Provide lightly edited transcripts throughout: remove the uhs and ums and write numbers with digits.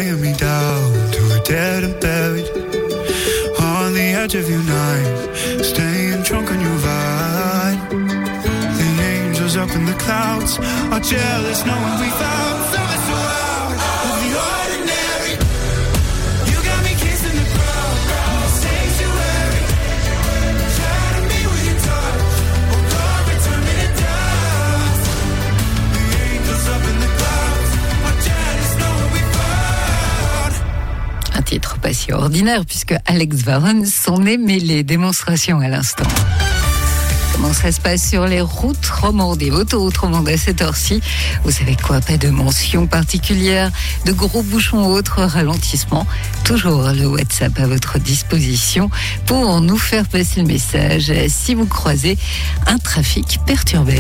bringing me down to a dead and buried on the edge of your night, staying drunk on your vibe. The angels up in the clouds are jealous knowing we found something so out of the ordinary. You got me kissing the ground, sanctuary, trying to be with your touch, oh God, return me to dust. The angels up in the clouds are jealous knowing we found. Un titre pas si ordinaire puisque Alex Varone s'en est mêlé. Démonstration à l'instant. Comment ça se passe sur les routes romandes et autoroutes romandes à cette heure-ci? Vous savez quoi? Pas de mention particulière, de gros bouchons ou autres ralentissements. Toujours le WhatsApp à votre disposition pour nous faire passer le message si vous croisez un trafic perturbé.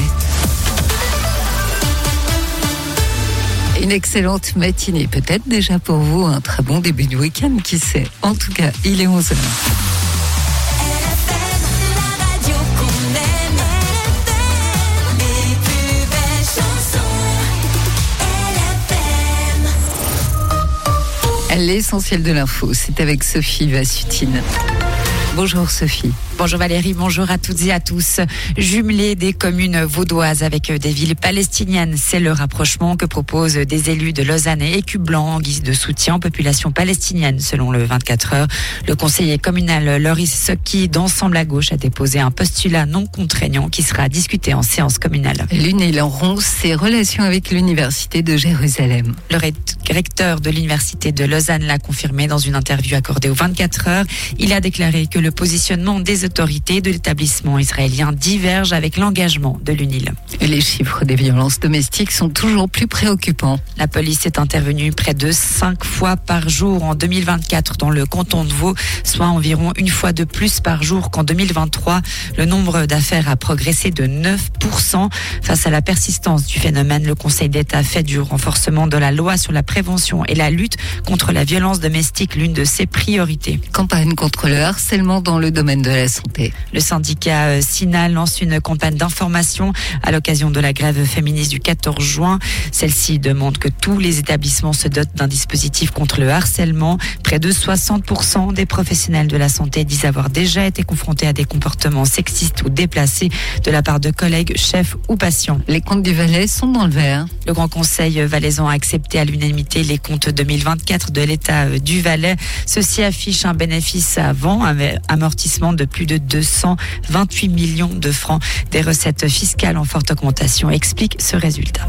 Une excellente matinée, peut-être déjà pour vous, un très bon début de week-end, qui sait. En tout cas, il est 11h. L'essentiel de l'info, c'est avec Sophie Vassutine. Bonjour Sophie. Bonjour Valérie, bonjour à toutes et à tous. Jumeler des communes vaudoises avec des villes palestiniennes, c'est le rapprochement que proposent des élus de Lausanne et Écu-Blanc en guise de soutien aux populations palestiniennes, selon le 24 heures. Le conseiller communal Loris Socki d'Ensemble à gauche a déposé un postulat non contraignant qui sera discuté en séance communale. L'UNIL rompt ses relations avec l'Université de Jérusalem. Le recteur de l'Université de Lausanne l'a confirmé dans une interview accordée aux 24 heures. Il a déclaré que le positionnement des autorités de l'établissement israélien diverge avec l'engagement de l'UNIL. Et les chiffres des violences domestiques sont toujours plus préoccupants. La police est intervenue près de 5 fois par jour en 2024 dans le canton de Vaud, soit environ une fois de plus par jour qu'en 2023. Le nombre d'affaires a progressé de 9%. Face à la persistance du phénomène, le Conseil d'État fait du renforcement de la loi sur la prévention et la lutte contre la violence domestique l'une de ses priorités. Campagne contre le harcèlement dans le domaine de la santé. Le syndicat SINA lance une campagne d'information à l'occasion de la grève féministe du 14 juin. Celle-ci demande que tous les établissements se dotent d'un dispositif contre le harcèlement. Près de 60% des professionnels de la santé disent avoir déjà été confrontés à des comportements sexistes ou déplacés de la part de collègues, chefs ou patients. Les comptes du Valais sont dans le vert. Le Grand Conseil valaisan a accepté à l'unanimité les comptes 2024 de l'État du Valais. Ceci affiche un bénéfice avant amortissement de plus de 228 millions de francs. Des recettes fiscales en forte augmentation expliquent ce résultat.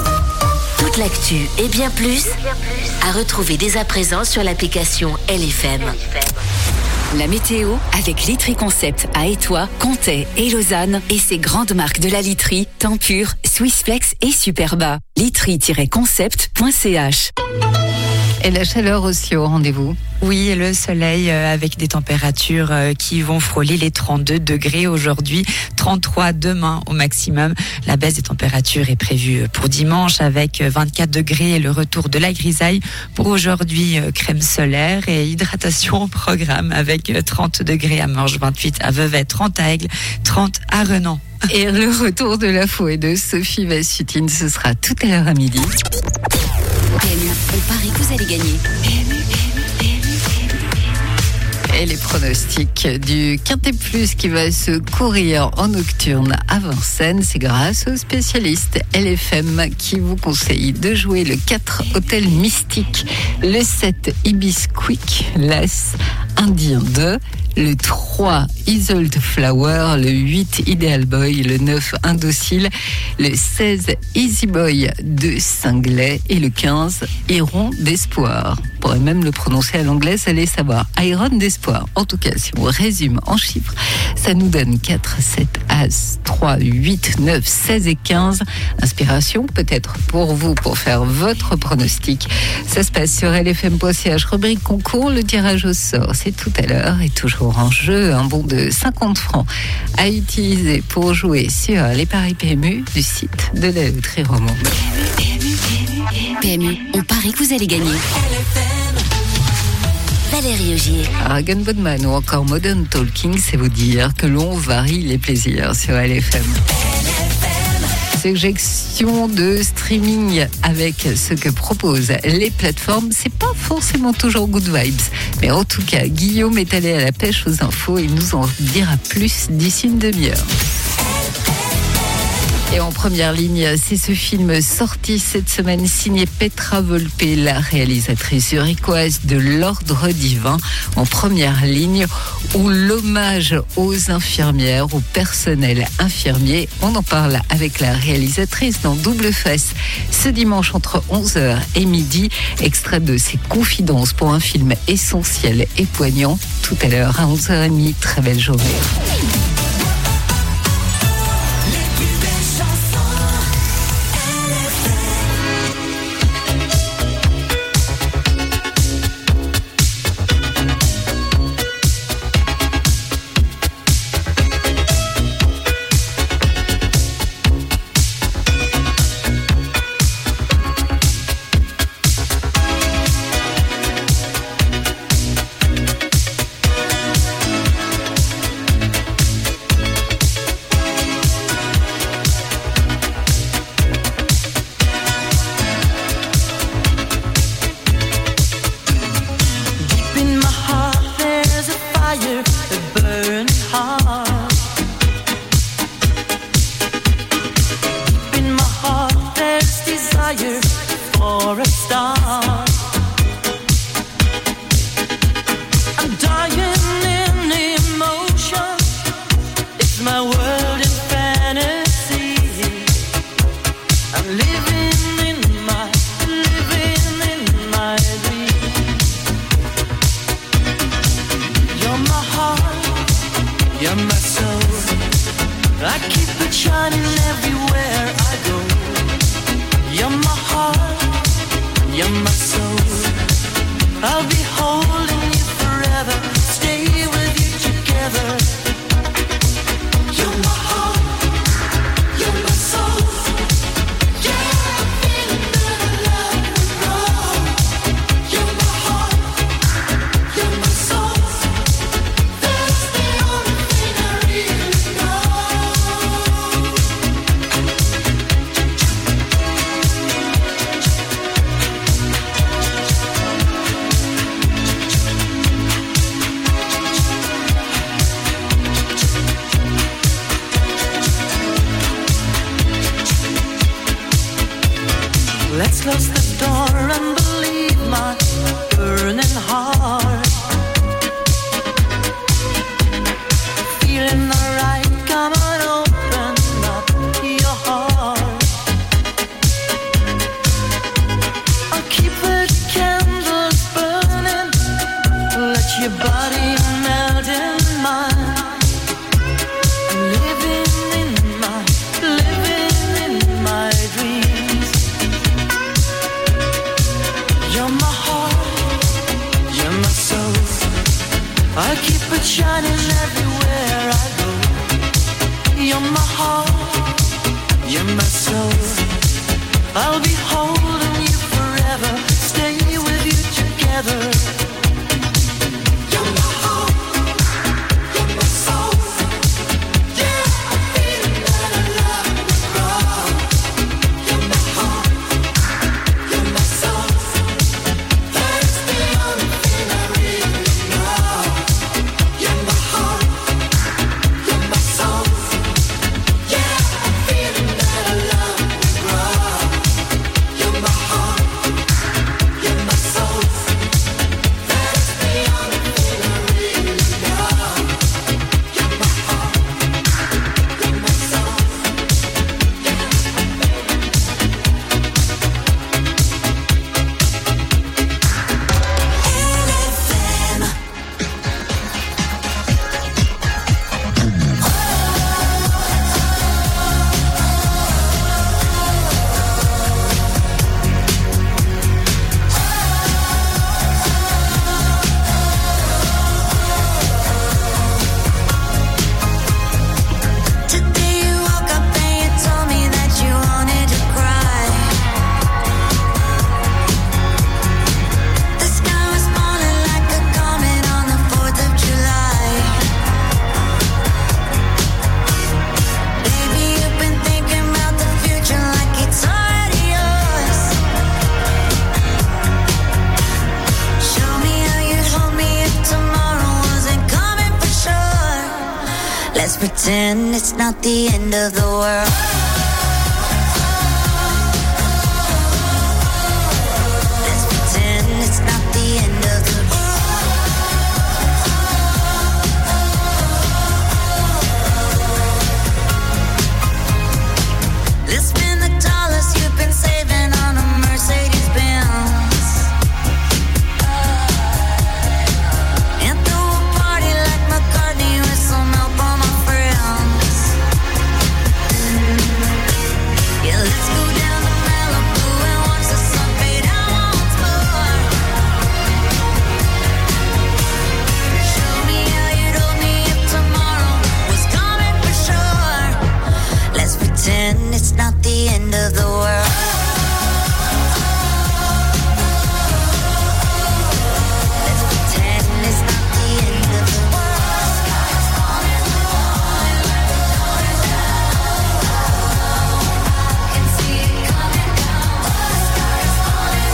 Toute l'actu et bien plus à retrouver dès à présent sur l'application LFM. La météo avec Litry Concept à Étoile, Comté et Lausanne et ses grandes marques de la literie, Tempur, Swissflex et Superba. litry-concept.ch. Et la chaleur aussi au rendez-vous. Oui, et le soleil avec des températures qui vont frôler les 32 degrés aujourd'hui, 33 demain au maximum. La baisse des températures est prévue pour dimanche avec 24 degrés et le retour de la grisaille. Pour aujourd'hui, crème solaire et hydratation au programme avec 30 degrés à Morges, 28 à Vevey, 30 à Aigle, 30 à Renan. Et le retour de l'info et de Sophie Vassutine, ce sera tout à l'heure à midi. PMU, on parie que vous allez gagner. Et les pronostics du Quintet Plus qui va se courir en nocturne à Vincennes, c'est grâce aux spécialistes LFM qui vous conseillent de jouer le 4 Hôtel Mystique, le 7 Ibis Quick, l'As Indien 2, le 3 Isolde Flower, le 8 Ideal Boy, le 9 Indocile, le 16 Easy Boy de Cinglet et le 15 Héron d'Espoir. On pourrait même le prononcer à l'anglaise, allez savoir. Iron d'Espoir. En tout cas, si on résume en chiffres, ça nous donne 4, 7, As, 3, 8, 9, 16 et 15. Inspiration peut-être pour vous pour faire votre pronostic. Ça se passe sur lfm.ch, rubrique concours, le tirage au sort. C'est tout à l'heure et toujours en jeu un bon de 50 francs à utiliser pour jouer sur les paris PMU du site de la loterie romande. PMU, on parie que vous allez gagner. Valérie Augier. Aragon Bodman ou encore Modern Talking, c'est vous dire que l'on varie les plaisirs sur LFM. suggestion de streaming avec ce que proposent les plateformes, c'est pas forcément toujours good vibes. Mais en tout cas, Guillaume est allé à la pêche aux infos et il nous en dira plus d'ici une demi-heure. Et en première ligne, c'est ce film sorti cette semaine signé Petra Volpe, la réalisatrice zurichoise de l'Ordre divin. En première ligne, où l'hommage aux infirmières, au personnel infirmier. On en parle avec la réalisatrice dans Double Face ce dimanche entre 11h et midi. Extrait de ses confidences pour un film essentiel et poignant. Tout à l'heure à 11h30. Très belle journée. Let's close the door and believe my burning heart. Feeling alright, come on, open up your heart. I'll keep the candles burning, let your body melt in mine. I'm living in my dreams. You're my heart, you're my soul. I'll keep it shining everywhere I go. You're my heart, you're my soul. I'll be holding you forever, stay with you together. You're my heart, you're my soul. Yeah, I feel that I love will grow. You're my heart, you're my soul. That's the only thing I really know. You're my heart, you're my soul. Yeah, I feel that I love will grow. You're my heart, you're my soul. pretend it's not the end of the world. Let's pretend it's not the end of the world. Let's spend the dollars you've been saving on a Mercedes-Benz. It's not the end of the world. Let's pretend it's not the end of the world. Sky's falling I can see it coming down. The sky's falling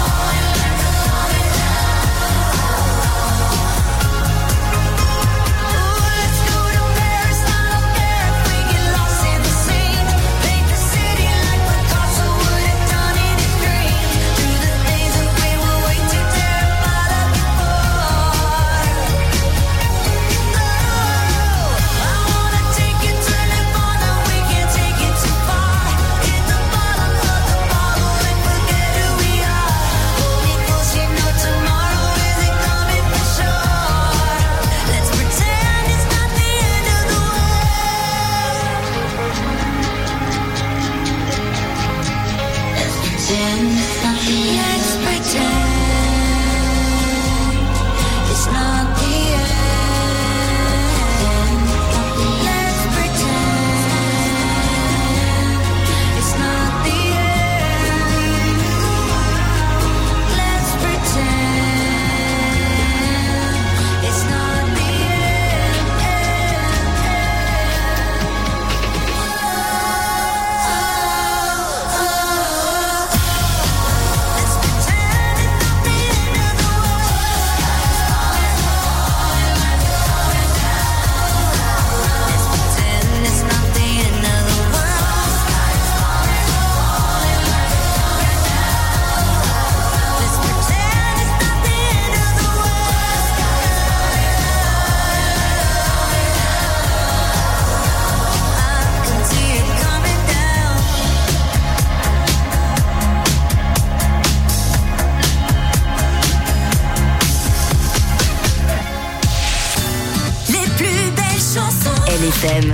Ooh, let's go to Paris, I don't care if we get lost in the sea. LFM.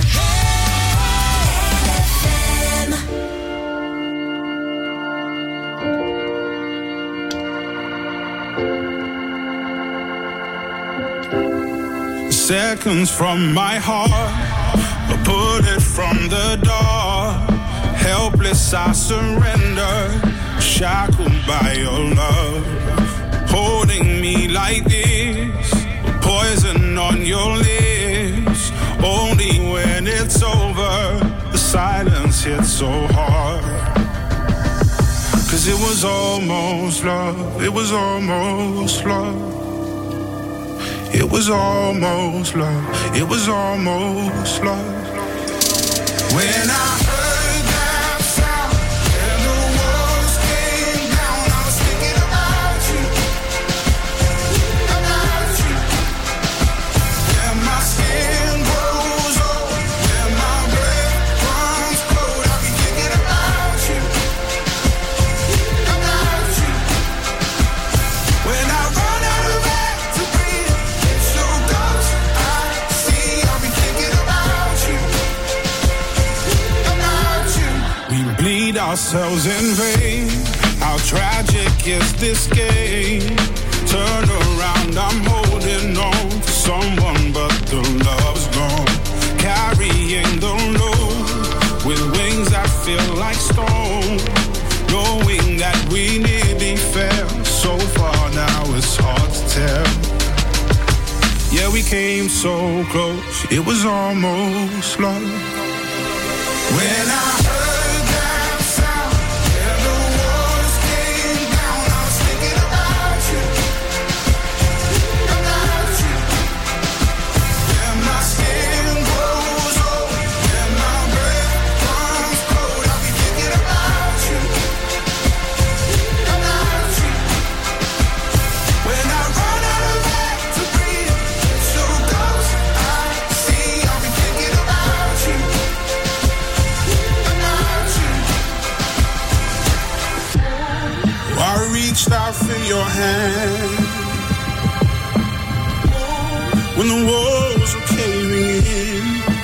Seconds from my heart, a bullet from the dark. Helpless I surrender, shackled by your love. Holding me like this, poison on your lips. Only when it's over, the silence hits so hard. 'Cause it was almost love, it was almost love. It was almost love, it was almost love. When I heard that sound and the walls came down, I was thinking about you. And my skin grows old, and my breath runs cold, I'll be thinking about you. When I run out of air to breathe, it's your ghost I see, I'll be thinking about you. We bleed ourselves in vain. How tragic is this game? Turn around, I'm holding on to someone, but the love's gone. Carrying the load with wings that feel like stone. Knowing that we nearly fell so far, now it's hard to tell. Yeah, we came so close, it was almost love. When I heard that sound and the walls came down, I was thinking about you. And my skin grows hand when the walls are caving in.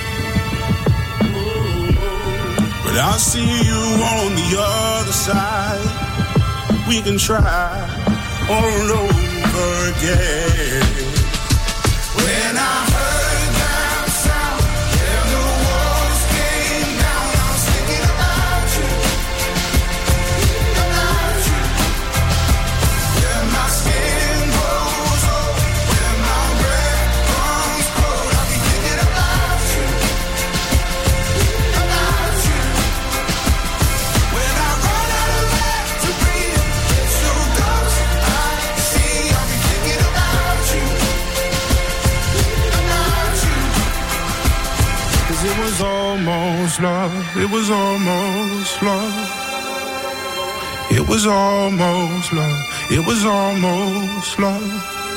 But I see you on the other side. We can try all over again. When I heard that sound, yeah, the walls came down. I was thinking about you, Yeah, my skin grows old, when my breath comes cold, I'll be thinking about you, When I run out of air to breathe, it's so close, I see, I'll be thinking about you. Cause it was almost love, it was almost love. It was almost love, it was almost love.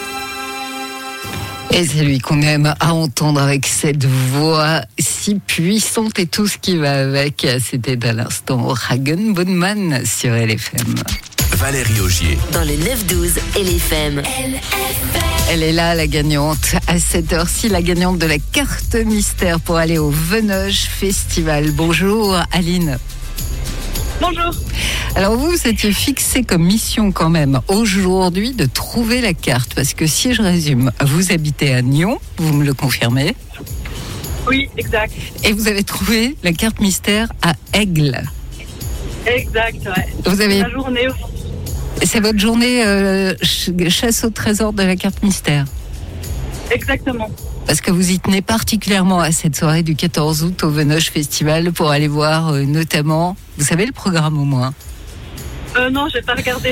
Et c'est lui qu'on aime à entendre avec cette voix si puissante et tout ce qui va avec. C'était à l'instant Hagen Bonman sur LFM. Valérie Augier. Dans le 9-12 LFM. Elle est là, la gagnante, à cette heure-ci, la gagnante de la carte mystère pour aller au Venoge Festival. Bonjour Aline. Bonjour. Alors vous étiez fixé comme mission quand même aujourd'hui de trouver la carte, parce que si je résume, vous habitez à Nyon, vous me le confirmez? Oui, exact. Et vous avez trouvé la carte mystère à Aigle. Exact, ouais. Vous avez... La journée. C'est votre journée chasse au trésor de la carte mystère. Exactement. Parce que vous y tenez particulièrement à cette soirée du 14 août au Venoge Festival pour aller voir notamment, vous savez le programme au moins? Non, j'ai pas regardé.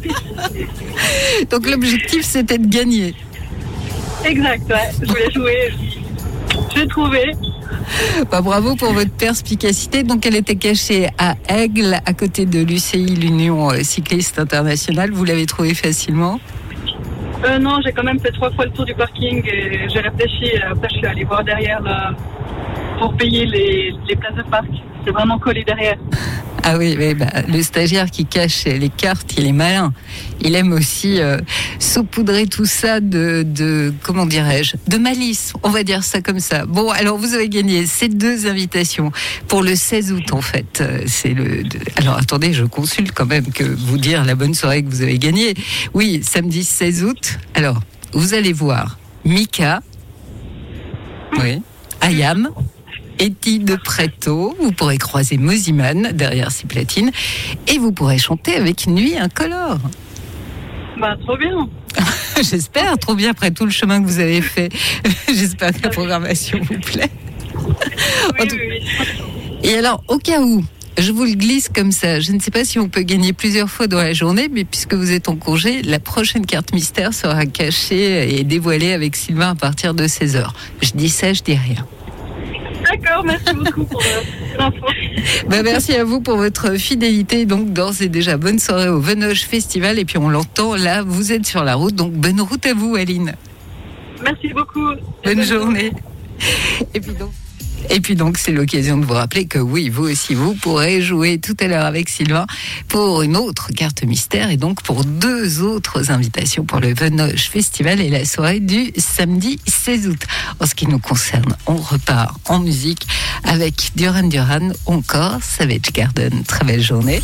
Donc l'objectif c'était de gagner. Exact, ouais. Je voulais jouer. J'ai trouvé. Bah, bravo pour votre perspicacité. Donc elle était cachée à Aigle, à côté de l'UCI, l'Union Cycliste Internationale. Vous l'avez trouvée facilement? Non, j'ai quand même fait 3 fois le tour du parking et j'ai réfléchi. Après, je suis allée voir derrière pour payer les places de parc. C'est vraiment collé derrière. Ah oui, mais le stagiaire qui cache les cartes, il est malin. Il aime aussi saupoudrer tout ça de comment dirais-je, de malice. On va dire ça comme ça. Bon, alors vous avez gagné ces 2 invitations pour le 16 août en fait. Alors attendez, je consulte quand même que vous dire la bonne soirée que vous avez gagnée. Oui, samedi 16 août. Alors, vous allez voir Mika, oui, Ayam, Eti de Preto, vous pourrez croiser Moziman derrière ses platines et vous pourrez chanter avec Nuit Incolore. Bah, trop bien. J'espère, trop bien après tout le chemin que vous avez fait. J'espère que la programmation vous plaît. Oui. Et alors, au cas où, je vous le glisse comme ça, je ne sais pas si on peut gagner plusieurs fois dans la journée, mais puisque vous êtes en congé, la prochaine carte mystère sera cachée et dévoilée avec Sylvain à partir de 16h. Je dis ça, je dis rien. D'accord, merci beaucoup pour l'info. Merci à vous pour votre fidélité. Donc, d'ores et déjà, bonne soirée au Venoge Festival. Et puis, on l'entend là, vous êtes sur la route. Donc, bonne route à vous, Aline. Merci beaucoup. Bonne journée. Et puis donc, c'est l'occasion de vous rappeler que oui, vous aussi, vous pourrez jouer tout à l'heure avec Sylvain pour une autre carte mystère et donc pour 2 autres invitations pour le Venoge Festival et la soirée du samedi 16 août. En ce qui nous concerne, on repart en musique avec Duran Duran, encore Savage Garden. Très belle journée.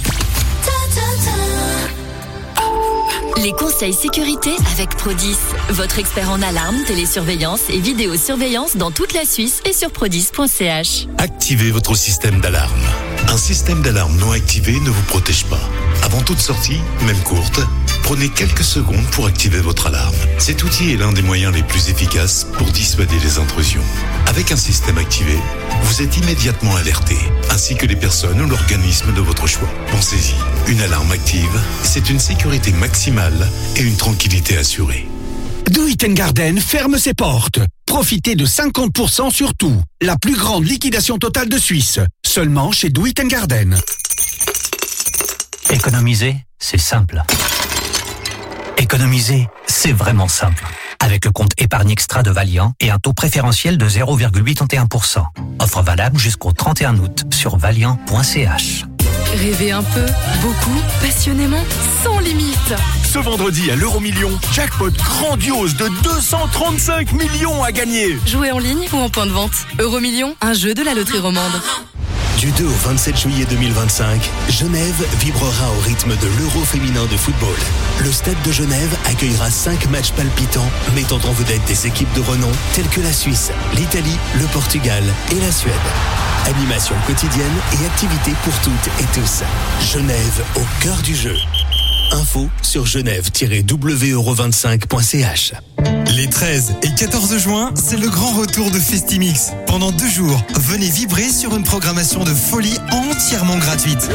Les conseils sécurité avec Prodis, votre expert en alarme, télésurveillance et vidéosurveillance dans toute la Suisse et sur prodis.ch. Activez votre système d'alarme. Un système d'alarme non activé ne vous protège pas. Avant toute sortie, même courte, prenez quelques secondes pour activer votre alarme. Cet outil est l'un des moyens les plus efficaces pour dissuader les intrusions. Avec un système activé, vous êtes immédiatement alerté, ainsi que les personnes ou l'organisme de votre choix. Pensez-y, une alarme active, c'est une sécurité maximale et une tranquillité assurée. Do It Garden ferme ses portes. Profitez de 50% sur tout. La plus grande liquidation totale de Suisse. Seulement chez Do It Garden. Économiser, c'est simple. Économiser, c'est vraiment simple. Avec le compte épargne extra de Valiant et un taux préférentiel de 0,81%. Offre valable jusqu'au 31 août sur valiant.ch. Rêvez un peu, beaucoup, passionnément, sans limite. Ce vendredi à l'Euro-Million, jackpot grandiose de 235 millions à gagner. Jouez en ligne ou en point de vente. Euro-Million, un jeu de la loterie romande. Du 2 au 27 juillet 2025, Genève vibrera au rythme de l'Euro féminin de football. Le Stade de Genève accueillera 5 matchs palpitants mettant en vedette des équipes de renom telles que la Suisse, l'Italie, le Portugal et la Suède. Animation quotidienne et activités pour toutes et tous. Genève au cœur du jeu. Info sur genève-w25.ch. Les 13 et 14 juin, c'est le grand retour de Festimix. Pendant 2 jours, venez vibrer sur une programmation de folie entièrement gratuite.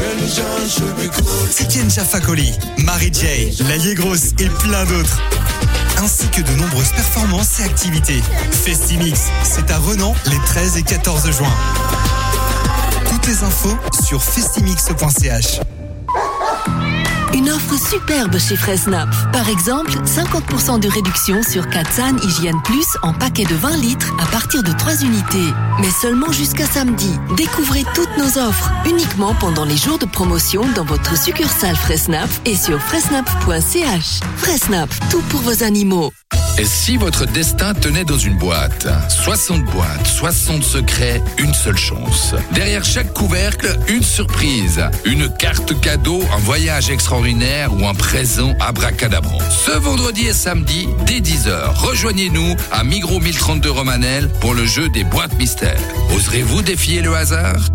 Tiken Fakoli, Mary J, Laïe Grosse et plein d'autres. Ainsi que de nombreuses performances et activités. Festimix, c'est à Renan les 13 et 14 juin. Toutes les infos sur festimix.ch. Une offre superbe chez Fressnapf. Par exemple, 50% de réduction sur Katsan Hygiène Plus en paquet de 20 litres à partir de 3 unités. Mais seulement jusqu'à samedi. Découvrez toutes nos offres uniquement pendant les jours de promotion dans votre succursale Fressnapf et sur fressnapf.ch. Fressnapf, tout pour vos animaux. Et si votre destin tenait dans une boîte? 60 boîtes, 60 secrets, une seule chance. Derrière chaque couvercle, une surprise. Une carte cadeau, un voyage extraordinaire ou un présent abracadabrant. Ce vendredi et samedi, dès 10h, rejoignez-nous à Migros 1032 Romanel pour le jeu des boîtes mystères. Oserez-vous défier le hasard?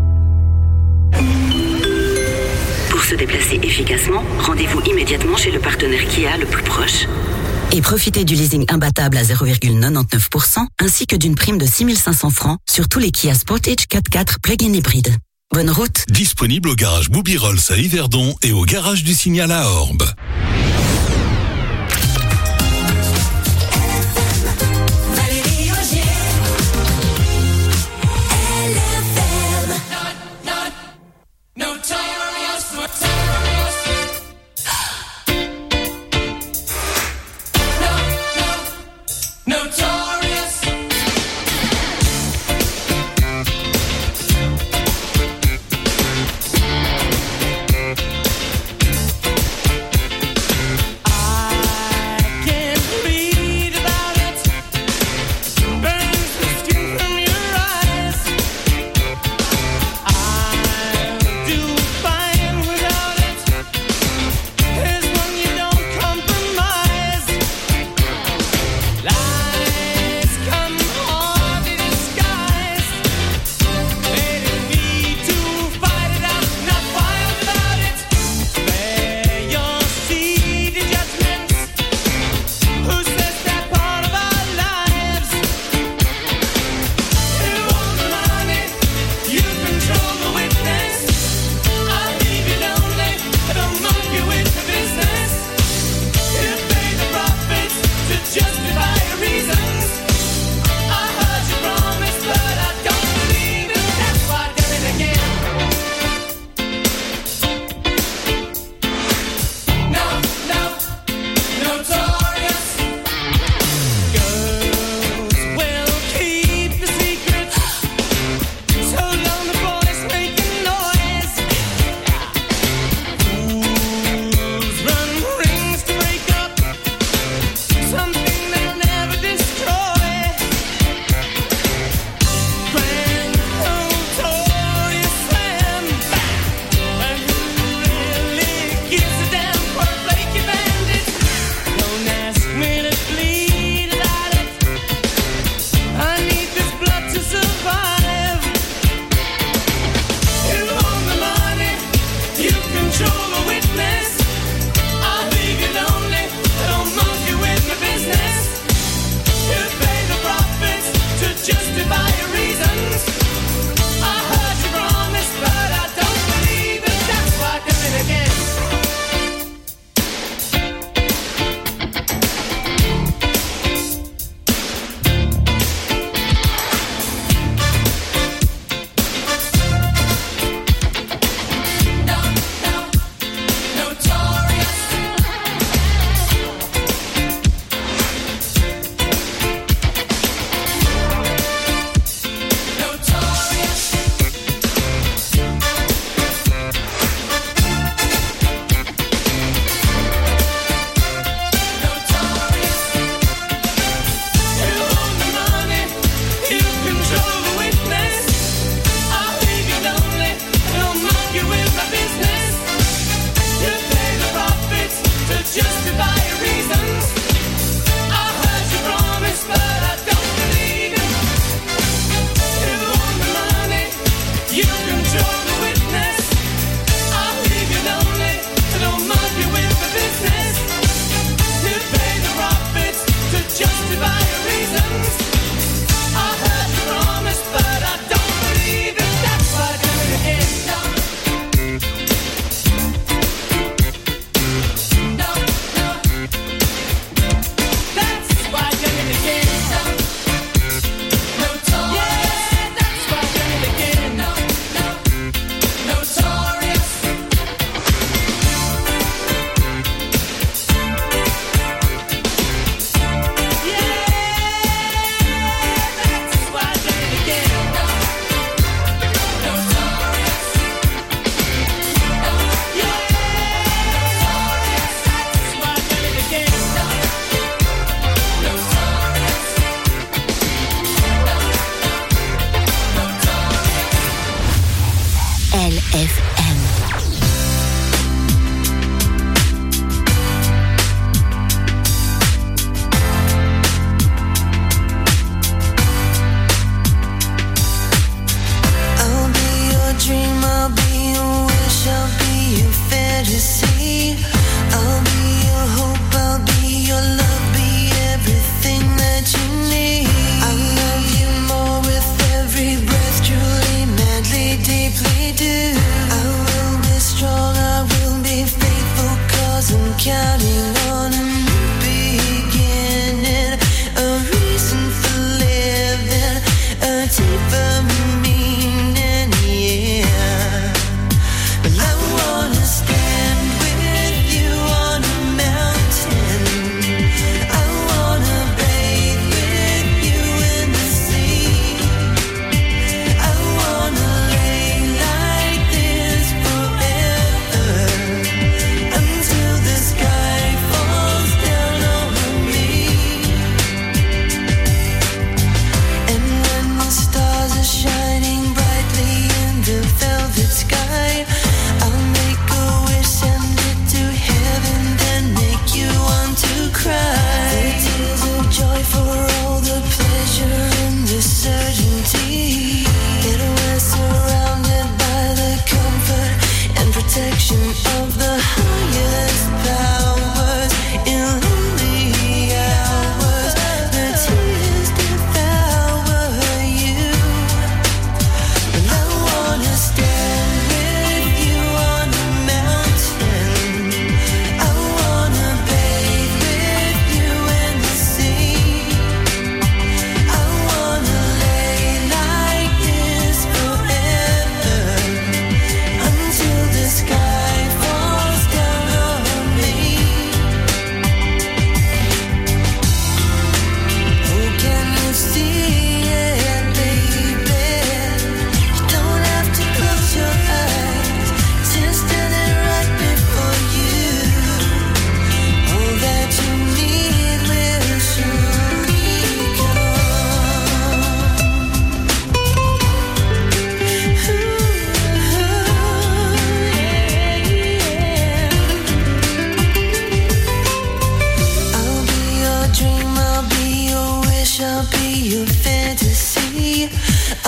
Pour se déplacer efficacement, rendez-vous immédiatement chez le partenaire Kia le plus proche. Et profitez du leasing imbattable à 0,99% ainsi que d'une prime de 6 500 francs sur tous les Kia Sportage 4x4 plug-in hybride. Bonne route. Disponible au garage Bouby Rolls à Yverdon et au garage du Signal à Orbe.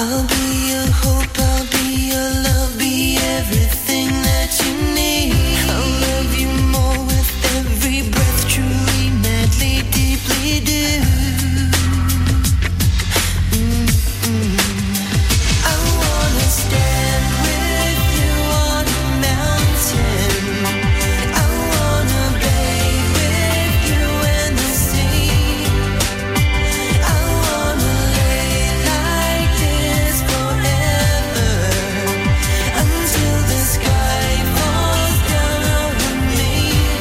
I'll be your hope, I'll be your love, be everything that you need. I'll love you more with every breath, truly, madly, deeply do. I wanna stand with you on a mountain. I wanna bathe with you in the sea. I wanna lay like this forever until the sky falls down over me.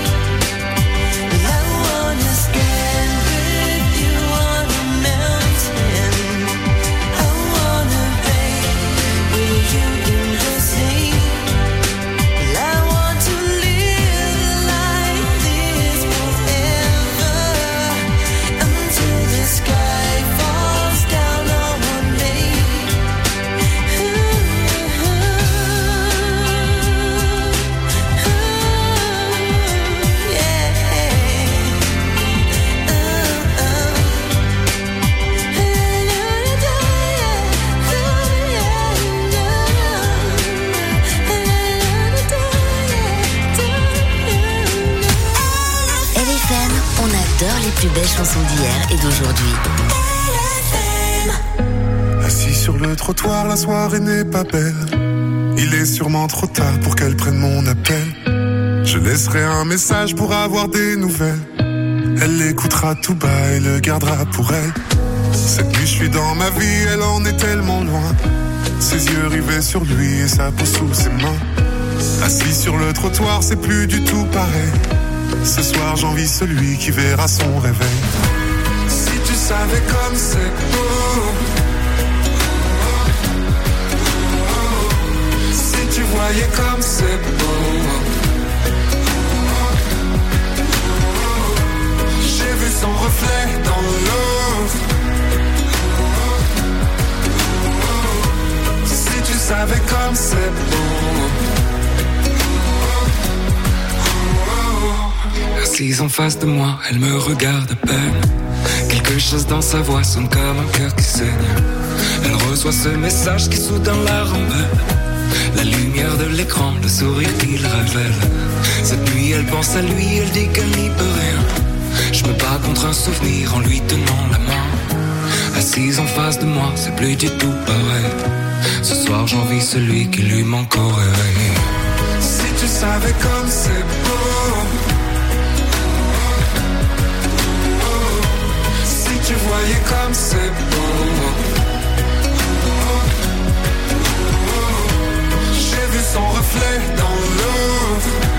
I wanna stand with you on a mountain. I wanna bathe with you in the sea. I want to live like this forever until the sky falls down over me. LFM, on adore les plus belles chansons d'hier et d'aujourd'hui. Assis sur le trottoir, la soirée n'est pas belle. Il est sûrement trop tard pour qu'elle prenne mon appel. Je laisserai un message pour avoir des nouvelles. Elle l'écoutera tout bas et le gardera pour elle. Cette nuit je suis dans ma vie, elle en est tellement loin. Ses yeux rivés sur lui et sa peau sous ses mains. Assis sur le trottoir, c'est plus du tout pareil. Ce soir j'envie celui qui verra son réveil. Si tu savais comme c'est beau, si tu voyais comme c'est beau. J'ai vu son reflet dans l'eau. Si tu savais comme c'est beau. Assise en face de moi, elle me regarde à peine. Quelque chose dans sa voix sonne comme un cœur qui saigne. Elle reçoit ce message qui soudain la rembelle. La lumière de l'écran, le sourire qu'il révèle. Cette nuit elle pense à lui, elle dit qu'elle n'y peut rien. Je me bats contre un souvenir en lui tenant la main. Assise en face de moi, c'est plus du tout pareil. Ce soir j'envie celui qui lui manque au réveil. Si tu savais comme c'est beau. Tu voyais comme c'est beau. J'ai vu son reflet dans l'eau.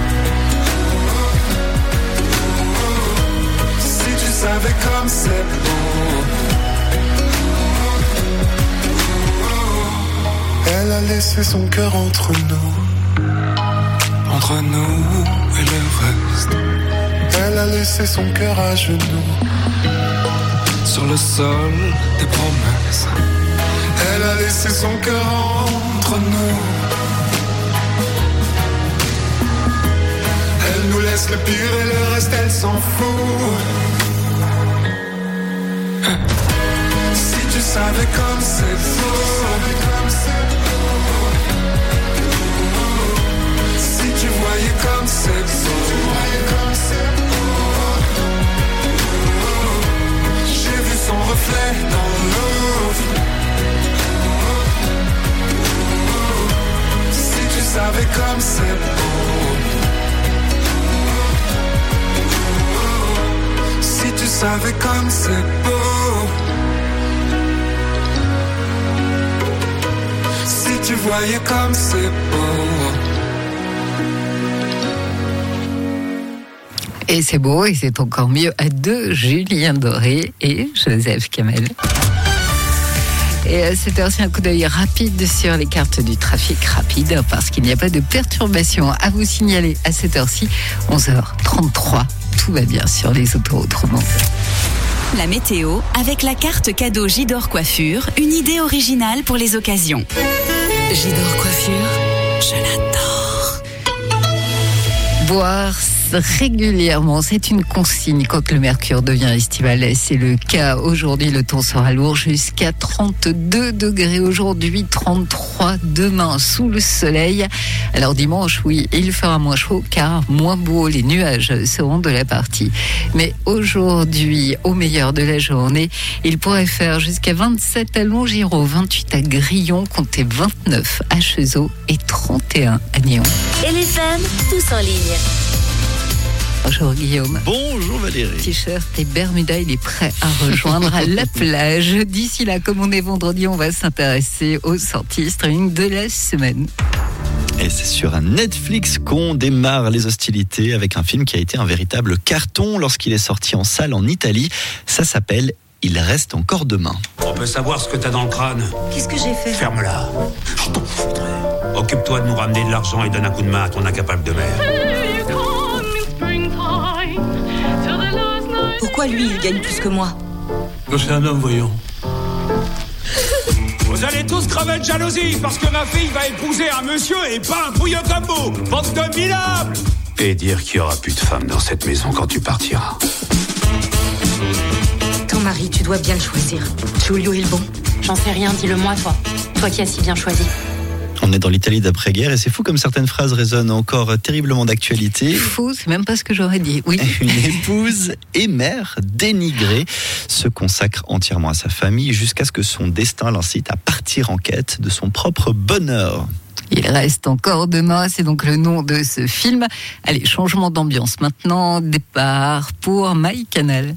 Si tu savais comme c'est beau. Elle a laissé son cœur entre nous. Entre nous et le reste. Elle a laissé son cœur à genoux. Sur le sol des promesses. Elle a laissé son cœur entre nous. Elle nous laisse le pire et le reste elle s'en fout. Si tu savais comme c'est beau. Si tu voyais comme c'est beau. Son reflet dans l'eau. Si tu savais comme c'est beau. Si tu savais comme c'est beau. Si tu voyais comme c'est beau. Et c'est beau, et c'est encore mieux de Julien Doré et Joseph Kamel. Et à cette heure-ci, un coup d'œil rapide sur les cartes du trafic rapide, parce qu'il n'y a pas de perturbation à vous signaler à cette heure-ci. 11h33, tout va bien sur les autoroutes romandes. La météo avec la carte cadeau J-Dor Coiffure, une idée originale pour les occasions. J-Dor Coiffure, je l'adore. Boire régulièrement. C'est une consigne quand le mercure devient estival. C'est le cas aujourd'hui. Le temps sera lourd jusqu'à 32 degrés aujourd'hui, 33 demain sous le soleil. Alors dimanche, oui, il fera moins chaud car moins beau. Les nuages seront de la partie. Mais aujourd'hui, au meilleur de la journée, il pourrait faire jusqu'à 27 à Longiro, 28 à Grillon, comptez 29 à Cheseaux et 31 à Nyon. LFM, tous en ligne. Bonjour Guillaume. Bonjour Valérie. T-shirt et Bermuda, il est prêt à rejoindre la plage. D'ici là, comme on est vendredi, on va s'intéresser aux sorties streaming de la semaine. Et c'est sur un Netflix qu'on démarre les hostilités avec un film qui a été un véritable carton lorsqu'il est sorti en salle en Italie. Ça s'appelle Il reste encore demain. On peut savoir ce que t'as dans le crâne. Qu'est-ce que j'ai fait ? Ferme-la. Je t'en foutrais. Occupe-toi de nous ramener de l'argent et donne un coup de main à ton incapable de mère. Pourquoi lui, il gagne plus que moi ? C'est un homme, voyons. Vous allez tous crever de jalousie parce que ma fille va épouser un monsieur et pas un pouilleux comme vous. Bande de minables. Et dire qu'il n'y aura plus de femmes dans cette maison quand tu partiras. Ton mari, tu dois bien le choisir. Giulio est le bon. J'en sais rien, dis-le-moi, toi. Toi qui as si bien choisi. On est dans l'Italie d'après-guerre et c'est fou comme certaines phrases résonnent encore terriblement d'actualité. Fou, c'est même pas ce que j'aurais dit. Oui. Une épouse et mère dénigrée se consacre entièrement à sa famille jusqu'à ce que son destin l'incite à partir en quête de son propre bonheur. Il reste encore demain, c'est donc le nom de ce film. Allez, changement d'ambiance maintenant, départ pour MyCanal.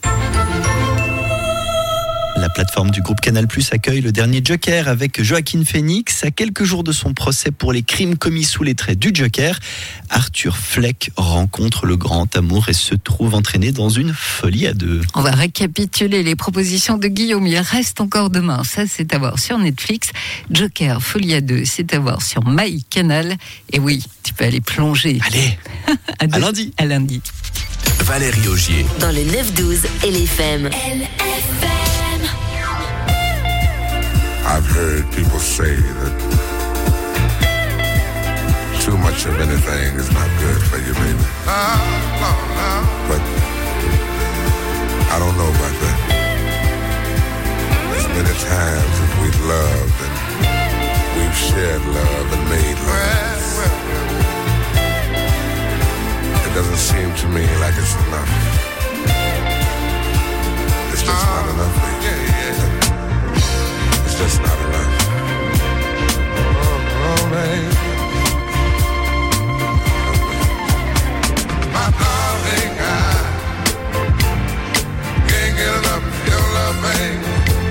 La plateforme du groupe Canal+ accueille le dernier Joker avec Joaquin Phoenix. À quelques jours de son procès pour les crimes commis sous les traits du Joker, Arthur Fleck rencontre le grand amour et se trouve entraîné dans une folie à deux. On va récapituler les propositions de Guillaume. Il reste encore demain. Ça, c'est à voir sur Netflix. Joker, folie à deux, c'est à voir sur MyCanal. Et oui, tu peux aller plonger. Allez, à lundi. À lundi. Valérie Augier. Dans le 9-12 LFM. I've heard people say that too much of anything is not good for you, baby. But I don't know about that. As many times as we've loved and we've shared love and made love, it doesn't seem to me like it's enough. It's just not enough, baby. It's just not enough. Oh, baby. My darling, I can't get enough of your love, baby.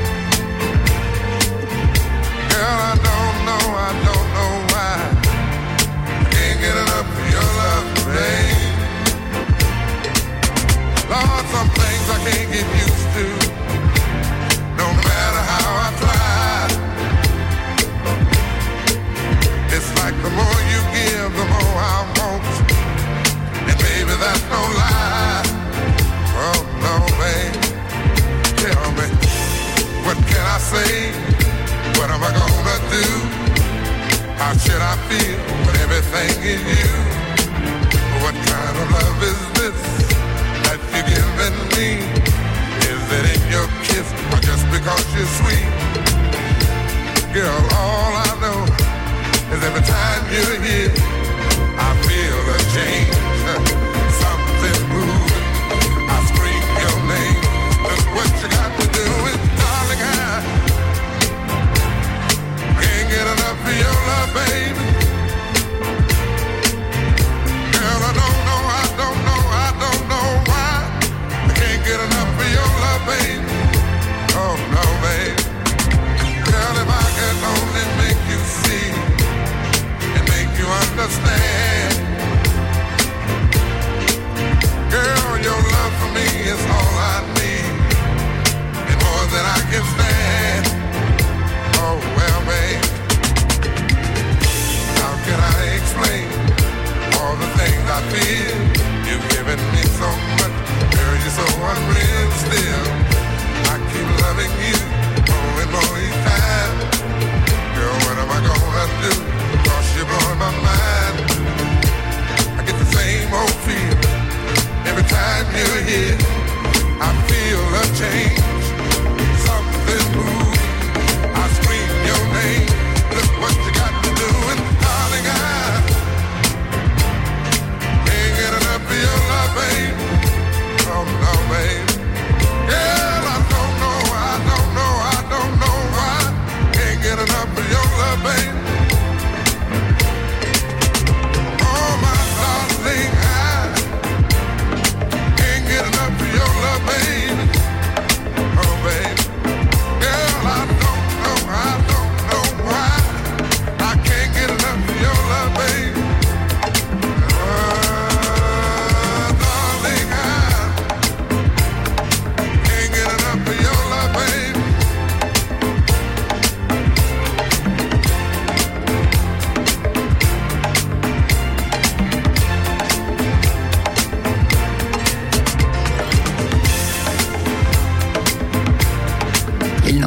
Girl, I don't know why. I can't get enough of your love, baby. Lord, some things I can't get used to. No matter how I try. It's like the more you give, the more I want. And baby, that's no lie. Oh no, babe. Tell me, what can I say? What am I gonna do? How should I feel when everything is you? What kind of love is this that you're giving me? Is it in your kiss or just because you're sweet? Girl, all I know is every time you're here, I feel a change. Something moving, I scream your name. Look what you got to do is, darling, I can't get enough of your love, baby. Girl, I don't know why I can't get enough.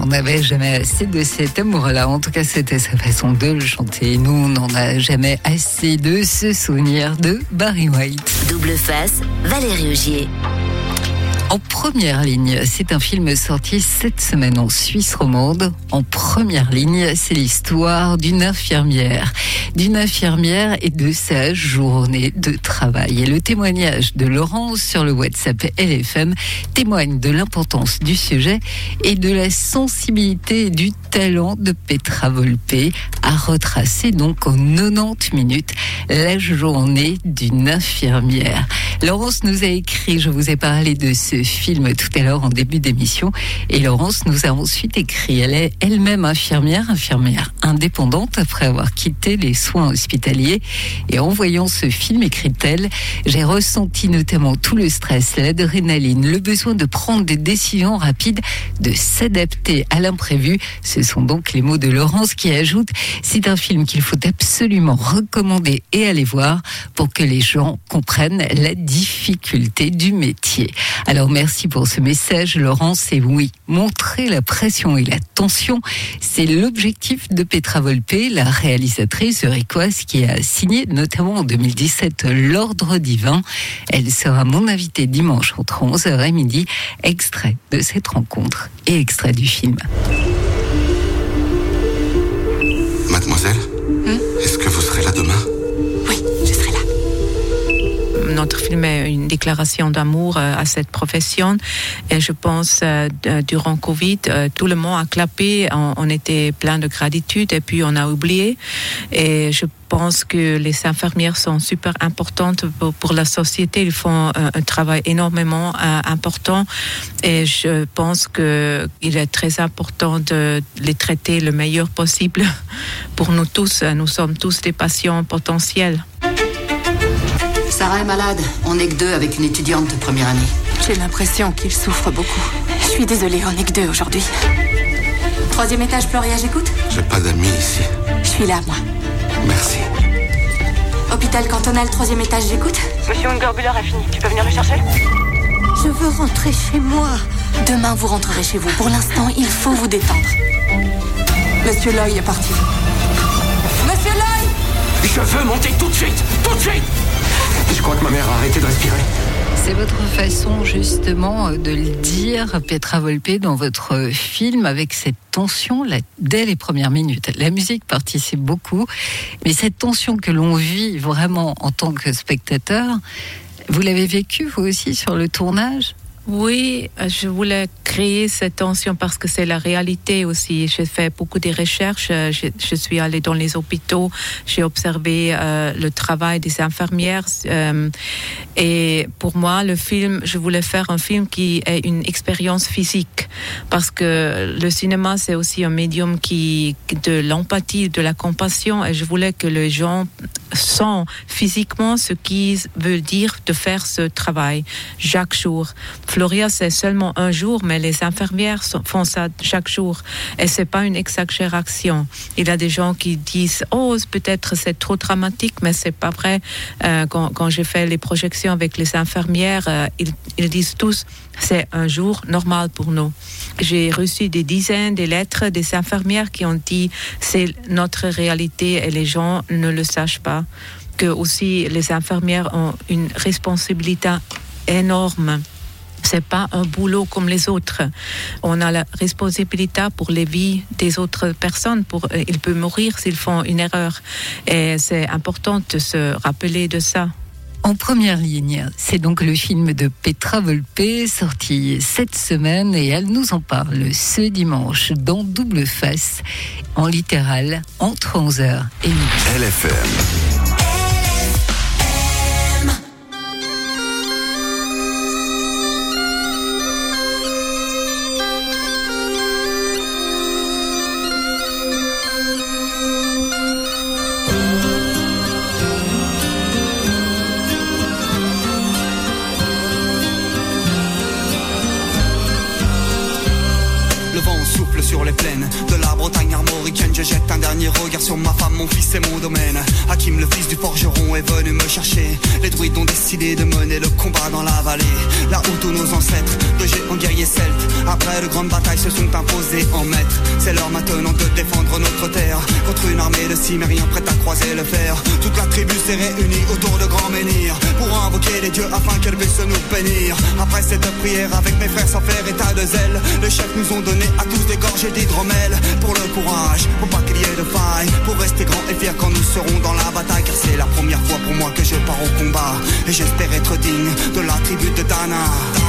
on n'avait jamais assez de cet amour-là. En tout cas, c'était sa façon de le chanter. Nous, on n'en a jamais assez de se souvenir de Barry White. Double face, Valérie Augier. En première ligne, c'est un film sorti cette semaine en Suisse romande. En première ligne, c'est l'histoire d'une infirmière et de sa journée de travail. Et le témoignage de Laurence sur le WhatsApp LFM témoigne de l'importance du sujet et de la sensibilité et du talent de Petra Volpe à retracer donc en 90 minutes la journée d'une infirmière. Laurence nous a écrit, je vous ai parlé de ce film tout à l'heure en début d'émission, et Laurence nous a ensuite écrit, elle est elle-même infirmière indépendante après avoir quitté les soins hospitaliers, et en voyant ce film, écrit-elle, j'ai ressenti notamment tout le stress, l'adrénaline, le besoin de prendre des décisions rapides, de s'adapter à l'imprévu. Ce sont donc les mots de Laurence qui ajoute, c'est un film qu'il faut absolument recommander et aller voir pour que les gens comprennent la difficulté du métier. Alors merci pour ce message Laurence, et oui, montrer la pression et la tension, c'est l'objectif de Petra Volpe, la réalisatrice euricoise qui a signé notamment en 2017 l'Ordre divin. Elle sera mon invitée dimanche entre 11h et midi, extrait de cette rencontre et extrait du film. Mademoiselle, est-ce que vous serez là demain ? Oui, je serai là. Notre film est une déclaration d'amour à cette profession, et je pense durant Covid, tout le monde a clappé, on était plein de gratitude et puis on a oublié, et je pense que les infirmières sont super importantes pour la société. Ils font un travail énormément important, et je pense qu'il est très important de les traiter le meilleur possible pour nous tous. Nous sommes tous des patients potentiels. Sarah est malade. On n'est que 2 avec une étudiante de première année. J'ai l'impression qu'il souffre beaucoup. Je suis désolée, on n'est que 2 aujourd'hui. 3e étage, Floria, j'écoute. J'ai pas d'amis ici. Je suis là, moi. Merci. Hôpital cantonal, 3e étage, j'écoute. Monsieur Ungerbuller a fini. Tu peux venir le chercher ? Je veux rentrer chez moi. Demain, vous rentrerez chez vous. Pour l'instant, il faut vous détendre. Monsieur Loy est parti. Monsieur Loy ! Je veux monter tout de suite. Je crois que ma mère a arrêté de respirer. C'est votre façon justement de le dire, Petra Volpe, dans votre film, avec cette tension dès les premières minutes. La musique participe beaucoup, mais cette tension que l'on vit vraiment en tant que spectateur, vous l'avez vécu vous aussi sur le tournage ? Oui, je voulais créer cette tension parce que c'est la réalité aussi. J'ai fait beaucoup de recherches, je suis allée dans les hôpitaux, j'ai observé le travail des infirmières, et pour moi, le film, je voulais faire un film qui est une expérience physique, parce que le cinéma, c'est aussi un médium de l'empathie, de la compassion, et je voulais que les gens sentent physiquement ce qui veut dire de faire ce travail chaque jour. Floria, c'est seulement un jour, mais les infirmières font ça chaque jour. Et c'est pas une exagération. Il y a des gens qui disent, peut-être c'est trop dramatique, mais c'est pas vrai. Quand j'ai fait les projections avec les infirmières, ils disent tous, c'est un jour normal pour nous. J'ai reçu des dizaines de lettres des infirmières qui ont dit, c'est notre réalité et les gens ne le sachent pas. Que aussi les infirmières ont une responsabilité énorme. C'est pas un boulot comme les autres. On a la responsabilité pour les vies des autres personnes. Ils peuvent mourir s'ils font une erreur. Et c'est important de se rappeler de ça. En première ligne, c'est donc le film de Petra Volpe, sorti cette semaine, et elle nous en parle ce dimanche dans Double Face, en littéral, entre 11h et midi. LFM. Sur les plaines de l'arbre Bretagne armoricaine. Je jette un dernier regard sur ma femme, mon fils et mon domaine. Hakim, le fils du forgeron, est venu me chercher. Les druides ont décidé de mener le combat dans la vallée, là où tous nos ancêtres, de géants guerriers celtes, après de grandes batailles se sont imposés en maîtres. C'est l'heure maintenant de défendre notre terre contre une armée de cimériens prête à croiser le fer. Toute la tribu s'est réunie autour de grands menhirs pour invoquer les dieux afin qu'elle puisse nous bénir. Après cette prière avec mes frères sans faire état de zèle, les chefs nous ont donné à tous des gorgées d'hydromel. Pour le courage, pour pas qu'il y ait de faille, pour rester grand et fier quand nous serons dans la bataille. Car c'est la première fois pour moi que je pars au combat, et j'espère être digne de la tribu de Dana.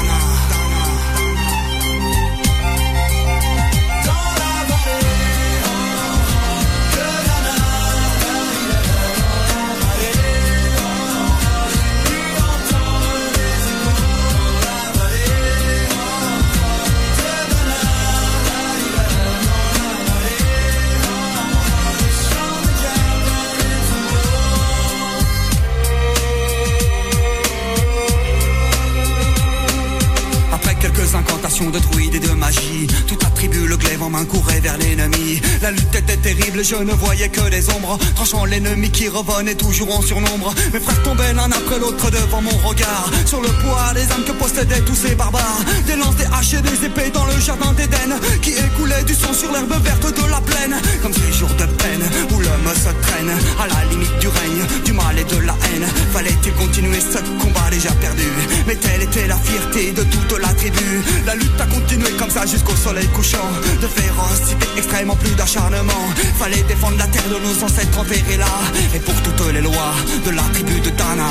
De druides et de magie, toute la tribu, le glaive en main, courait vers l'ennemi. La lutte était terrible, je ne voyais que des ombres, tranchant l'ennemi qui revenait toujours en surnombre. Mes frères tombaient l'un après l'autre devant mon regard, sur le poids des âmes que possédaient tous ces barbares. Des lances, des haches et des épées dans le jardin d'Éden, qui écoulait du sang sur l'herbe verte de la plaine. Comme ces jours de peine où l'homme se traîne à la limite du règne, du mal et de la haine. Fallait-il continuer ce combat déjà perdu? Mais telle était la fierté de toute la tribu. La lutte a continué comme ça jusqu'au soleil couchant. De férocité extrême en plus d'acharnement. Fallait défendre la terre de nos ancêtres enterrés là, et pour toutes les lois de la tribu de Dana.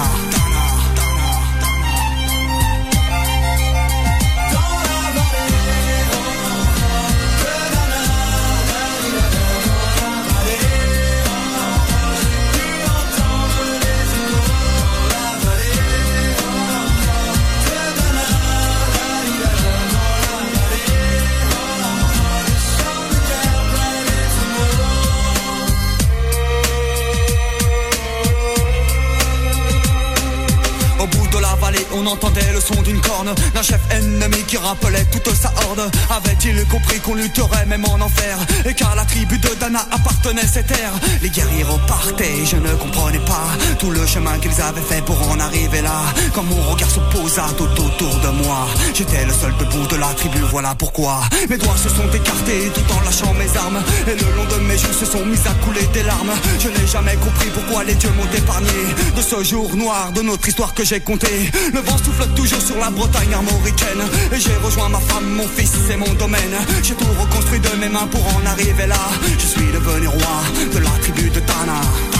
On entendait le son d'une corne, d'un chef ennemi qui rappelait toute sa horde. Avait-il compris qu'on lutterait même en enfer, et car la tribu de Dana appartenait ces terres? Les guerriers repartaient, je ne comprenais pas tout le chemin qu'ils avaient fait pour en arriver là. Quand mon regard se posa tout autour de moi, j'étais le seul debout de la tribu, voilà pourquoi mes doigts se sont écartés tout en lâchant mes armes, et le long de mes joues se sont mis à couler des larmes. Je n'ai jamais compris pourquoi les dieux m'ont épargné de ce jour noir de notre histoire que j'ai compté. Le vent souffle toujours sur la Bretagne armoricaine, et j'ai rejoint ma femme, mon fils et mon domaine. J'ai tout reconstruit de mes mains pour en arriver là. Je suis devenu roi de la tribu de Dana.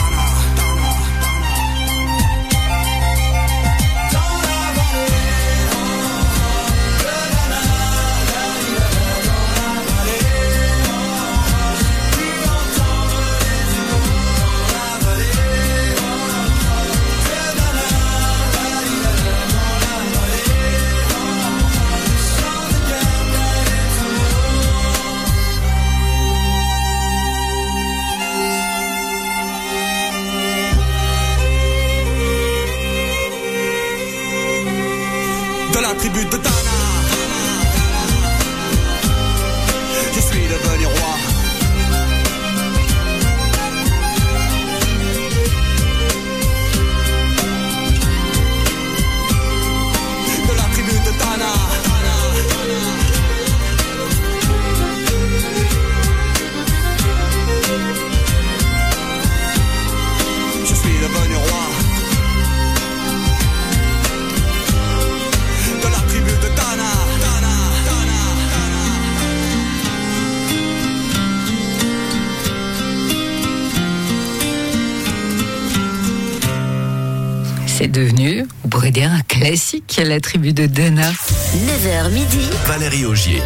Tribu de Dana. Je suis devenu roi. De la tribu de Dana. Je suis devenu roi. C'est devenu, on pourrait dire, un classique, la tribu de Dana. 9h midi. Valérie Augier.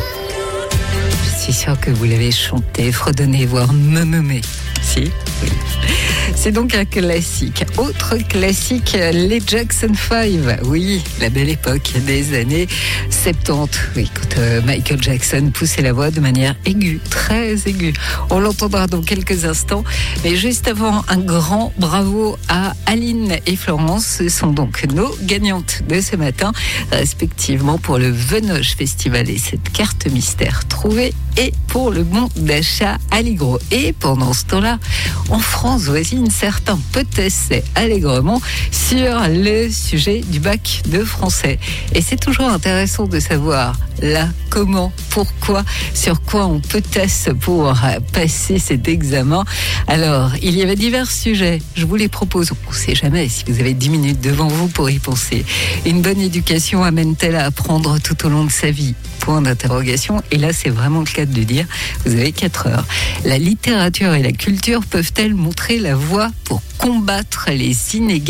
Je suis sûre que vous l'avez chanté, fredonné, voire meumé. Si? Oui. C'est donc un classique. Autre classique, les Jackson 5. Oui, la belle époque des années 70. Oui, quand Michael Jackson poussait la voix de manière aiguë, très aiguë. On l'entendra dans quelques instants. Mais juste avant, un grand bravo à Aline et Florence. Ce sont donc nos gagnantes de ce matin, respectivement pour le Venoge Festival et cette carte mystère trouvée, et pour le bon d'achat Allegro. Et pendant ce temps-là, en France voisine, certains potassaient allègrement sur le sujet du bac de français. Et c'est toujours intéressant de savoir là, comment, pourquoi, sur quoi on potasse pour passer cet examen. Alors, il y avait divers sujets. Je vous les propose. On ne sait jamais si vous avez 10 minutes devant vous pour y penser. Une bonne éducation amène-t-elle à apprendre tout au long de sa vie ? Point d'interrogation. Et là, c'est vraiment le cas de dire, vous avez 4 heures. La littérature et la culture peuvent-elles montrer la voie pour combattre les inégalités ?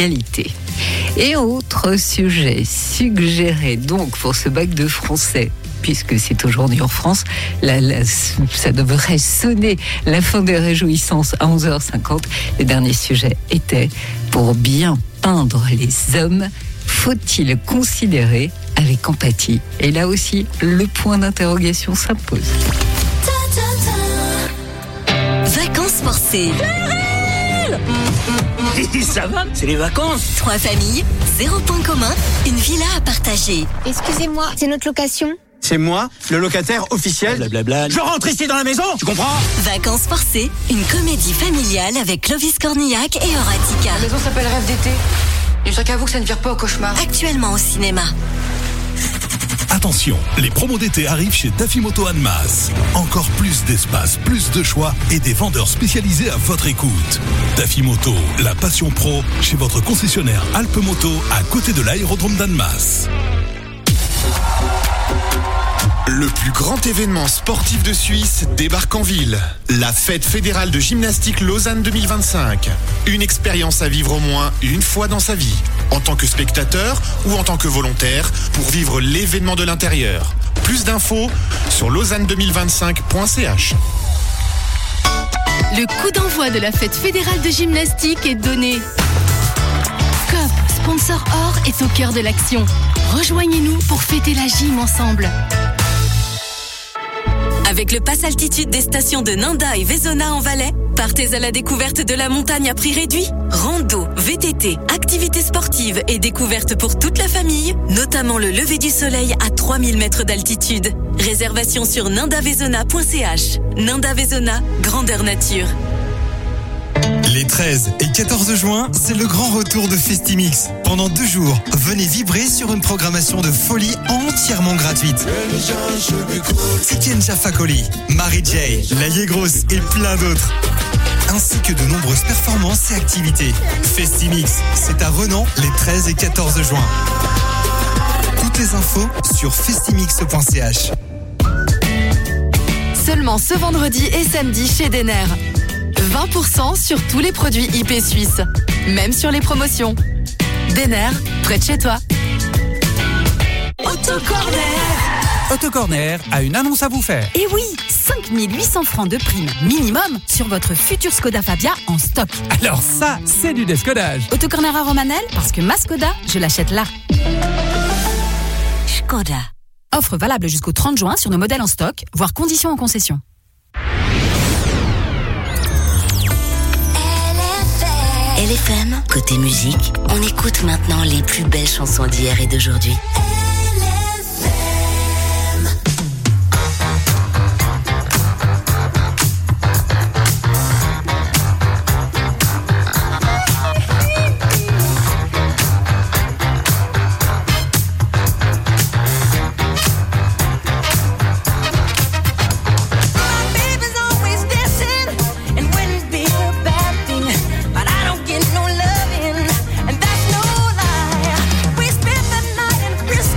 Et autre sujet suggéré donc pour ce bac de français, puisque c'est aujourd'hui en France, ça devrait sonner la fin des réjouissances à 11h50. Le dernier sujet était, pour bien peindre les hommes, faut-il considérer avec empathie ? Et là aussi, le point d'interrogation s'impose. Vacances forcées. Ça va, c'est les vacances. 3 familles, 0 point commun, une villa à partager. Excusez-moi, c'est notre location ? C'est moi, le locataire officiel. Blablabla. Je rentre ici dans la maison, tu comprends ? Vacances forcées, une comédie familiale avec Clovis Cornillac et Horatica. La maison s'appelle Rêve d'été. Je sais qu'à vous que ça ne vire pas au cauchemar. Actuellement au cinéma. Attention, les promos d'été arrivent chez Dafimoto Annemasse. Encore plus d'espace, plus de choix et des vendeurs spécialisés à votre écoute. Dafimoto, la passion pro, chez votre concessionnaire Alpemoto à côté de l'aérodrome d'Annemasse. Le plus grand événement sportif de Suisse débarque en ville. La fête fédérale de gymnastique Lausanne 2025. Une expérience à vivre au moins une fois dans sa vie. En tant que spectateur ou en tant que volontaire pour vivre l'événement de l'intérieur. Plus d'infos sur lausanne2025.ch. Le coup d'envoi de la fête fédérale de gymnastique est donné. COP, sponsor or, est au cœur de l'action. Rejoignez-nous pour fêter la gym ensemble. Avec le pass altitude des stations de Nanda et Vezona en Valais, partez à la découverte de la montagne à prix réduit. Rando, VTT, activités sportives et découvertes pour toute la famille, notamment le lever du soleil à 3000 mètres d'altitude. Réservation sur nindavezona.ch. Nanda Vezona, grandeur nature. Les 13 et 14 juin, c'est le grand retour de Festimix. Pendant 2 jours, venez vibrer sur une programmation de folie entièrement gratuite. Tiken Fakoli, Mary J, La Grosse et plein d'autres. Ainsi que de nombreuses performances et activités. Festimix, c'est à Renan les 13 et 14 juin. Toutes les infos sur festimix.ch. Seulement ce vendredi et samedi chez Denner. 20% sur tous les produits IP suisses, même sur les promotions. Denner, près de chez toi. Autocorner a une annonce à vous faire. Et oui, 5 800 francs de prime minimum sur votre futur Skoda Fabia en stock. Alors ça, c'est du descodage. Autocorner à Romanel, parce que ma Skoda, je l'achète là. Skoda. Offre valable jusqu'au 30 juin sur nos modèles en stock, voire conditions en concession. LFM, côté musique, on écoute maintenant les plus belles chansons d'hier et d'aujourd'hui. Christmas.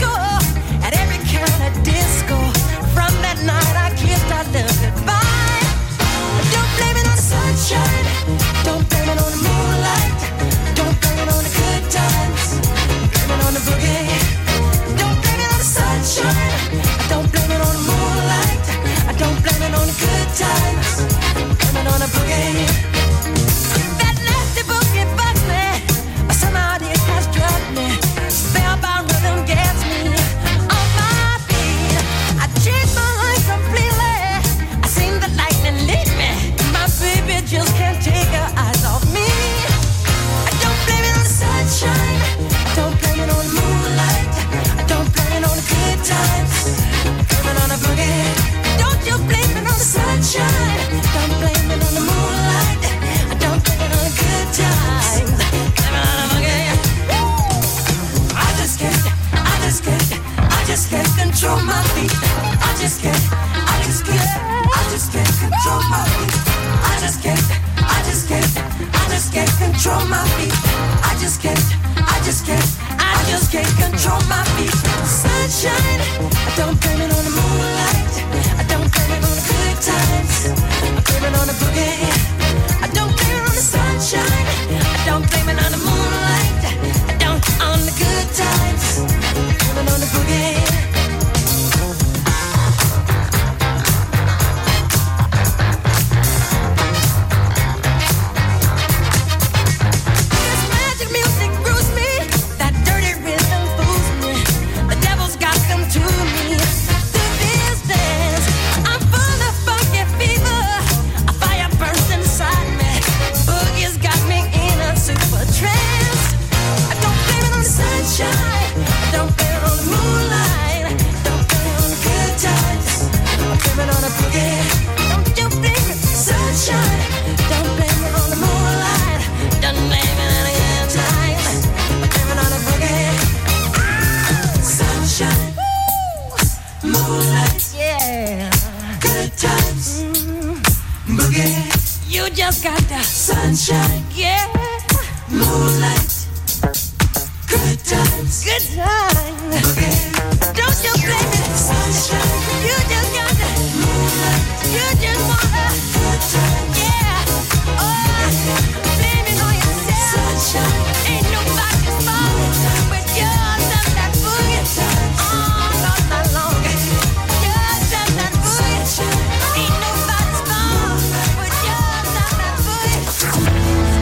times. Boogie. You just got the sunshine. Yeah. Moonlight. Good times. Good times. Boogie. Don't you blame it. Sunshine. You just got the moonlight. You just wanna. Good times. Yeah. Oh, blame it on yourself. Sunshine. Ain't nobody's fault but yours and that boogie. All night long. Yours and that boogie. Ain't nobody's fault but yours and that boogie.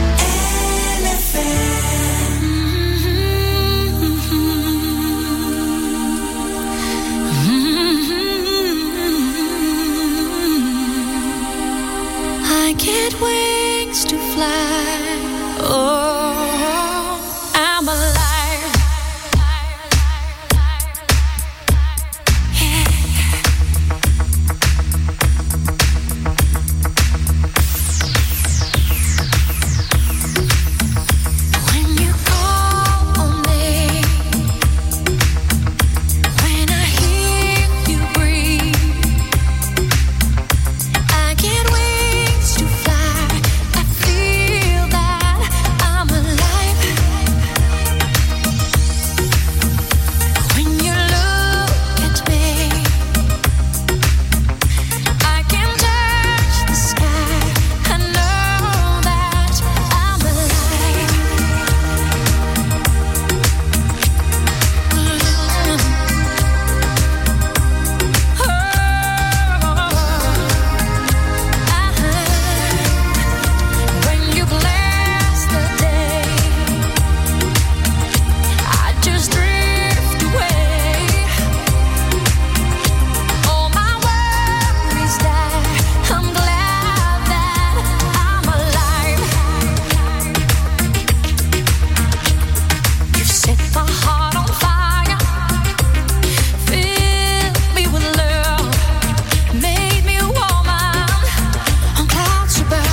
I get wings to fly. Oh, I'm alive. Yeah. When you call on me, when I hear you breathe, I get wings to fly. I feel that I'm alive. When you look at me, I can touch the sky. I know that I'm alive. When you bless the day, I just drift away. All my worries die. I'm glad that I'm alive. You set my heart on fire, fill me with love, made me a woman on clouds above.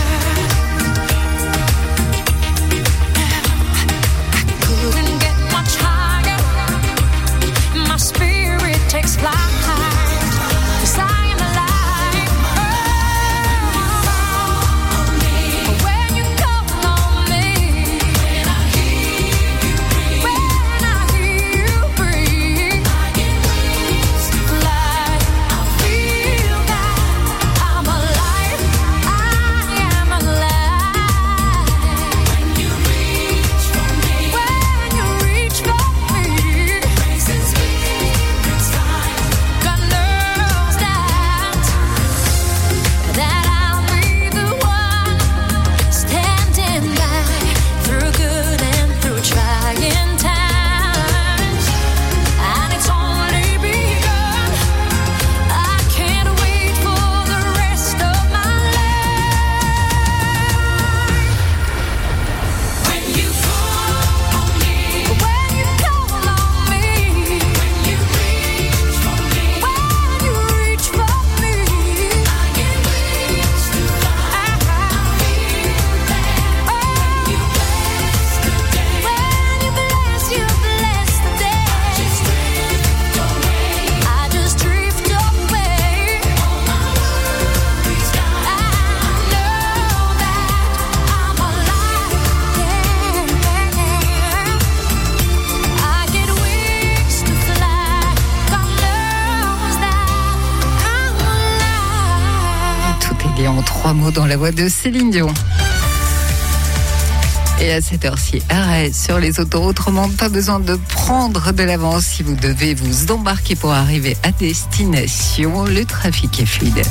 Couldn't get much higher. My spirit takes flight. 'Cause I am alive. When you call on me, when I hear you breathe, I get wings to fly. I feel that I'm alive. I am alive. When you reach for me, grace and spirit's time. God knows that I'll be the one standing by through good and through trying times. And it's only begun. I can't wait for the rest of my life. When you call on me, when you call on me, when you reach for me, I get wings to fly. I feel that when you bless the day, you bless the day. I just drift away. All my worries die. I know that I'm alive. I get wings to fly. God knows that I'm alive. Tout est lié en 3 mots dans la voix de Céline Dion. Et à cette heure-ci, arrêt sur les autoroutes romandes, pas besoin de prendre de l'avance si vous devez vous embarquer pour arriver à destination. Le trafic est fluide.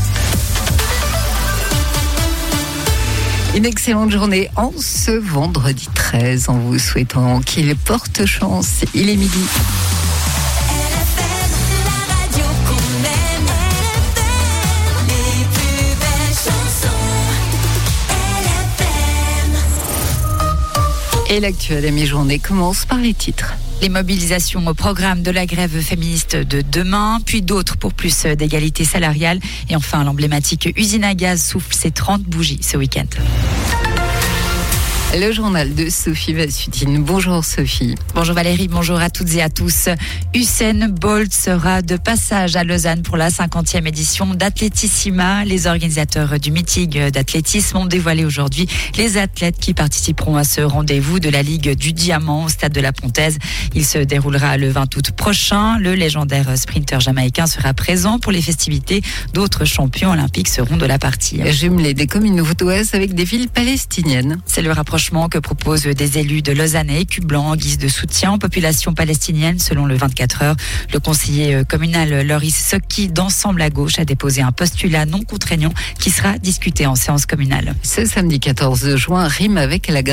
Une excellente journée en ce vendredi 13 en vous souhaitant qu'il porte chance. Il est midi. Et l'actuelle à mi-journée commence par les titres. Les mobilisations au programme de la grève féministe de demain, puis d'autres pour plus d'égalité salariale. Et enfin, l'emblématique usine à gaz souffle ses 30 bougies ce week-end. Le journal de Sophie Vassutine. Bonjour Sophie. Bonjour Valérie, bonjour à toutes et à tous. Usain Bolt sera de passage à Lausanne pour la 50e édition d'Athletissima. Les organisateurs du meeting d'athlétisme ont dévoilé aujourd'hui les athlètes qui participeront à ce rendez-vous de la Ligue du Diamant au stade de la Pontaise. Il se déroulera le 20 août prochain. Le légendaire sprinter jamaïcain sera présent pour les festivités. D'autres champions olympiques seront de la partie. Jumelé des communes vaudoises avec des villes palestiniennes. C'est le rapprochement que proposent des élus de Lausanne et Écublanc en guise de soutien aux populations palestiniennes selon le 24 heures. Le conseiller communal Loris Sokki d'Ensemble à gauche a déposé un postulat non contraignant qui sera discuté en séance communale. Ce samedi 14 juin rime avec la